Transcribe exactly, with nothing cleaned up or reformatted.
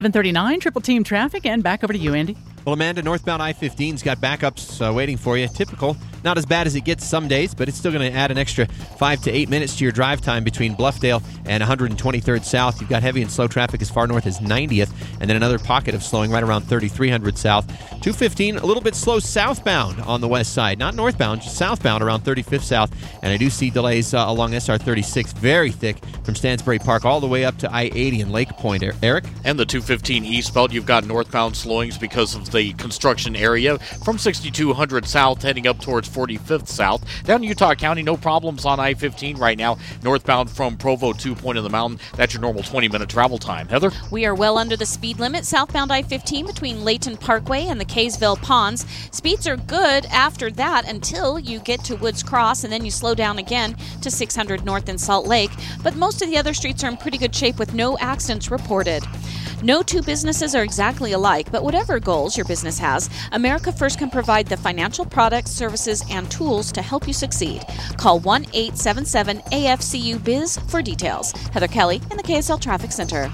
seven thirty-nine, Triple Team Traffic, and back over to you, Andy. Well, Amanda, northbound I fifteen's got backups uh, waiting for you. Typical. Not as bad as it gets some days, but it's still going to add an extra five to eight minutes to your drive time between Bluffdale and one hundred twenty-third South. You've got heavy and slow traffic as far north as ninetieth, and then another pocket of slowing right around thirty-three hundred South. two fifteen, a little bit slow southbound on the west side. Not northbound, just southbound around thirty-fifth South. And I do see delays uh, along S R thirty-six, very thick from Stansbury Park all the way up to I eighty and Lake Point. Eric? And the two fifteen eastbound, you've got northbound slowings because of the construction area from sixty-two hundred South heading up towards forty-fifth South. Down in Utah County, no problems on I fifteen right now. Northbound from Provo to Point of the Mountain, that's your normal twenty-minute travel time. Heather? We are well under the speed limit southbound I fifteen between Layton Parkway and the Kaysville Ponds. Speeds are good after that until you get to Woods Cross, and then you slow down again to six hundred north in Salt Lake. But most of the other streets are in pretty good shape with no accidents reported. No two businesses are exactly alike, but whatever goals your business has, America First can provide the financial products, services, and tools to help you succeed. Call one eight seven seven A F C U B I Z for details. Heather Kelly in the K S L Traffic Center.